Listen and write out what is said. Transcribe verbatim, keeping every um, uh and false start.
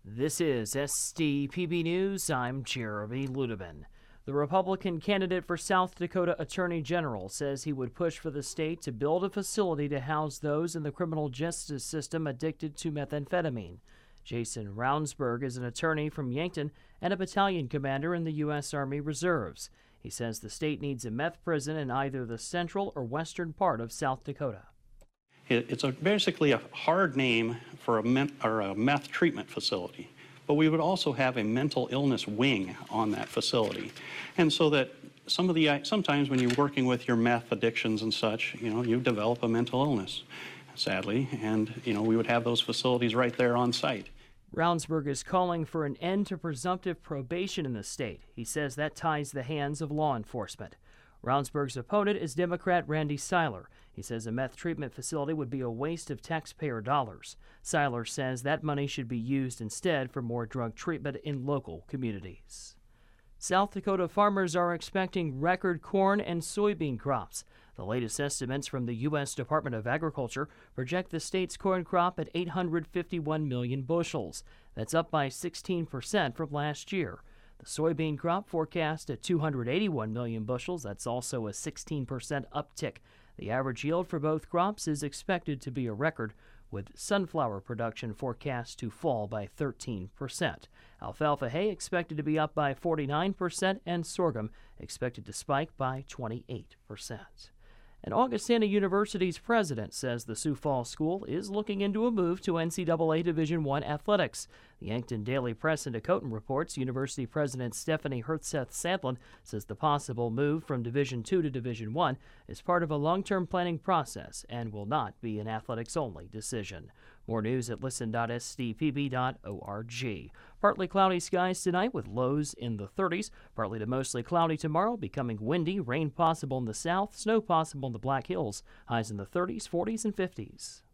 This is S D P B News. I'm Jeremy Ludeman. The Republican candidate for South Dakota Attorney General says he would push for the state to build a facility to house those in the criminal justice system addicted to methamphetamine. Jason Ravnsborg is an attorney from Yankton and a battalion commander in the U S Army Reserves. He says the state needs a meth prison in either the central or western part of South Dakota. It's a, basically a hard name for a, men, or a meth treatment facility, but we would also have a mental illness wing on that facility. And so that some of the, sometimes when you're working with your meth addictions and such, you know, you develop a mental illness, sadly, and, you know, we would have those facilities right there on site. Ravnsborg is calling for an end to presumptive probation in the state. He says that ties the hands of law enforcement. Ravnsborg's opponent is Democrat Randy Seiler. He says a meth treatment facility would be a waste of taxpayer dollars. Seiler says that money should be used instead for more drug treatment in local communities. South Dakota farmers are expecting record corn and soybean crops. The latest estimates from the U S Department of Agriculture project the state's corn crop at eight hundred fifty-one million bushels. That's up by sixteen percent from last year. The soybean crop forecast at two hundred eighty-one million bushels. That's also a sixteen percent uptick. The average yield for both crops is expected to be a record, with sunflower production forecast to fall by thirteen percent. Alfalfa hay expected to be up by forty-nine percent, and sorghum expected to spike by twenty-eight percent. And Augustana University's president says the Sioux Falls School is looking into a move to N C double A Division one athletics. The Yankton Daily Press in Dakotan reports University President Stephanie Hertzeth-Sandlin says the possible move from Division two to Division one is part of a long-term planning process and will not be an athletics-only decision. More news at listen dot s d p b dot org. Partly cloudy skies tonight with lows in the thirties. Partly to mostly cloudy tomorrow, becoming windy, rain possible in the south, snow possible in the Black Hills. Highs in the thirties, forties, and fifties.